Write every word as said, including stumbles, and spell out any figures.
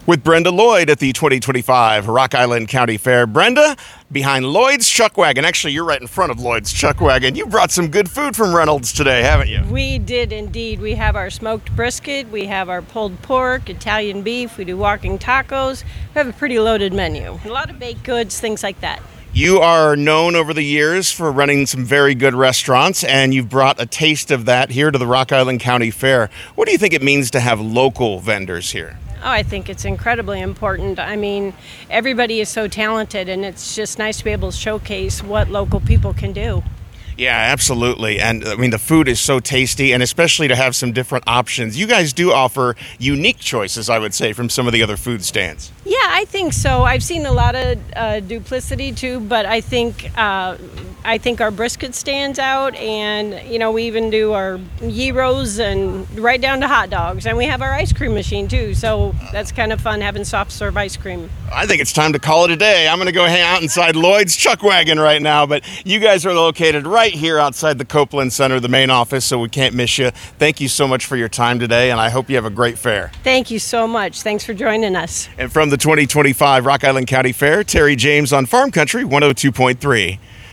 With Brenda Lloyd at the twenty twenty-five Rock Island County Fair. Brenda, behind Lloyd's Chuck Wagon. Actually, you're right in front of Lloyd's Chuck Wagon. You brought some good food from Reynolds today, haven't you? We did indeed. We have our smoked brisket, we have our pulled pork, Italian beef, we do walking tacos. We have a pretty loaded menu. A lot of baked goods, things like that. You are known over the years for running some very good restaurants, and you've brought a taste of that here to the Rock Island County Fair. What do you think it means to have local vendors here? Oh, I think it's incredibly important. I mean, everybody is so talented, and it's just nice to be able to showcase what local people can do. Yeah, absolutely. And I mean, the food is so tasty, and especially to have some different options. You guys do offer unique choices, I would say, from some of the other food stands. Yeah, I think so. I've seen a lot of uh, duplicity too, but I think uh, I think our brisket stands out, and you know, we even do our gyros and right down to hot dogs, and we have our ice cream machine too. So that's kind of fun having soft serve ice cream. I think it's time to call it a day. I'm going to go hang out inside Lloyd's Chuck Wagon right now, but you guys are located right here outside the Copeland Center, the main office, so we can't miss you. Thank you so much for your time today, and I hope you have a great fair. Thank you so much. Thanks for joining us. And from the twenty twenty-five Rock Island County Fair, Terry James on Farm Country one oh two point three.